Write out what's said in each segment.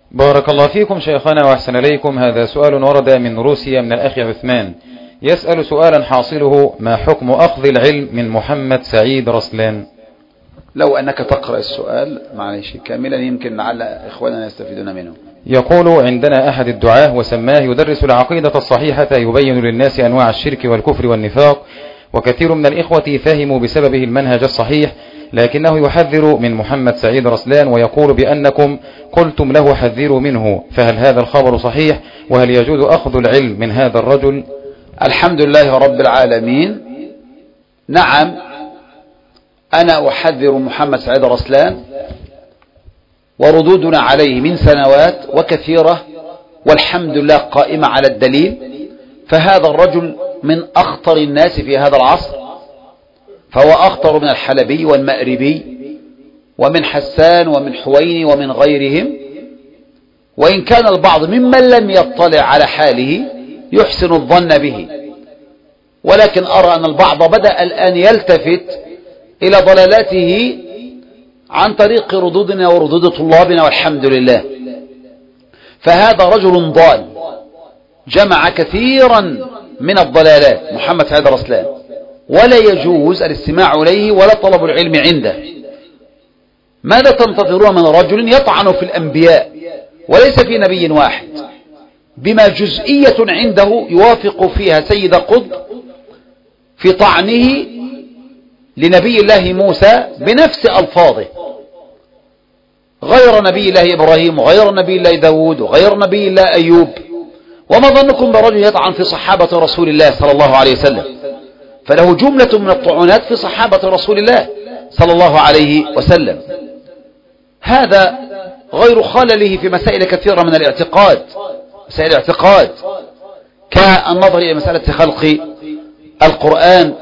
بارك الله فيكم شيخنا وأحسن إليكم. هذا سؤال ورد من روسيا من الأخ عثمان، يسأل سؤالا حاصله: ما حكم أخذ العلم من محمد سعيد رسلان؟ لو أنك تقرأ السؤال معلش كاملا يمكن لعل إخواننا يستفيدون منه. يقول: عندنا أحد الدعاة وسماه يدرس العقيدة الصحيحة يبين للناس أنواع الشرك والكفر والنفاق، وكثير من الإخوة فهموا بسببه المنهج الصحيح، لكنه يحذر من محمد سعيد رسلان ويقول بأنكم قلتم له حذروا منه، فهل هذا الخبر صحيح؟ وهل يجوز أخذ العلم من هذا الرجل؟ الحمد لله رب العالمين. نعم، أنا أحذر محمد سعيد رسلان، وردودنا عليه من سنوات وكثيرة والحمد لله قائمة على الدليل. فهذا الرجل من أخطر الناس في هذا العصر، فهو أخطر من الحلبي والمأربي ومن حسان ومن حويني ومن غيرهم، وإن كان البعض ممن لم يطلع على حاله يحسن الظن به، ولكن أرى أن البعض بدأ الآن يلتفت إلى ضلالاته عن طريق ردودنا وردود طلابنا والحمد لله. فهذا رجل ضال جمع كثيرا من الضلالات محمد سعيد رسلان، ولا يجوز الاستماع إليه ولا طلب العلم عنده. ماذا تنتظرون من رجل يطعن في الأنبياء وليس في نبي واحد، بما جزئية عنده يوافق فيها سيد قطب في طعنه لنبي الله موسى بنفس ألفاظه، غير نبي الله إبراهيم وغير نبي الله داود وغير نبي الله أيوب. وما ظنكم برجل يطعن في صحابة رسول الله صلى الله عليه وسلم؟ فله جملة من الطعونات في صحابة رسول الله صلى الله عليه وسلم. هذا غير خلله في مسائل كثيرة من الاعتقاد، مسائل الاعتقاد كالنظر إلى مسألة خلق القرآن،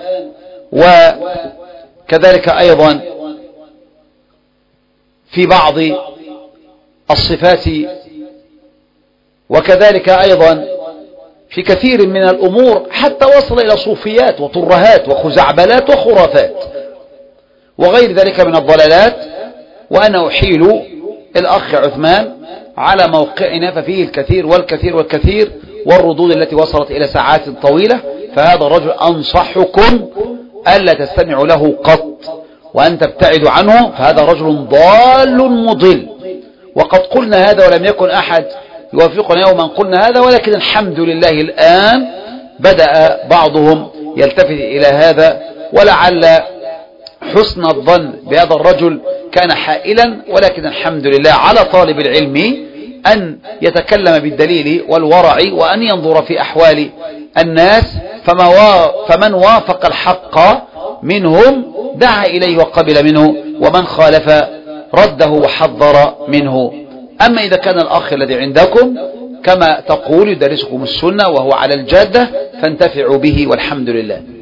وكذلك أيضا في بعض الصفات، وكذلك أيضا في كثير من الأمور، حتى وصل إلى صوفيات وطرهات وخزعبلات وخرافات وغير ذلك من الضلالات. وأنا أحيل الأخ عثمان على موقعنا ففيه الكثير والكثير والكثير، والردود التي وصلت إلى ساعات طويلة. فهذا الرجل أنصحكم ألا تستمعوا له قط وأن تبتعدوا عنه، فهذا رجل ضال مضل. وقد قلنا هذا ولم يكن أحد يوافقنا يوما قلنا هذا، ولكن الحمد لله الآن بدأ بعضهم يلتفت إلى هذا، ولعل حسن الظن بهذا الرجل كان حائلا، ولكن الحمد لله على طالب العلم أن يتكلم بالدليل والورع وأن ينظر في أحوال الناس، فمن وافق الحق منهم دعا إليه وقبل منه، ومن خالف رده وحذر منه. أما إذا كان الأخ الذي عندكم كما تقول يدرسكم السنة وهو على الجادة فانتفعوا به والحمد لله.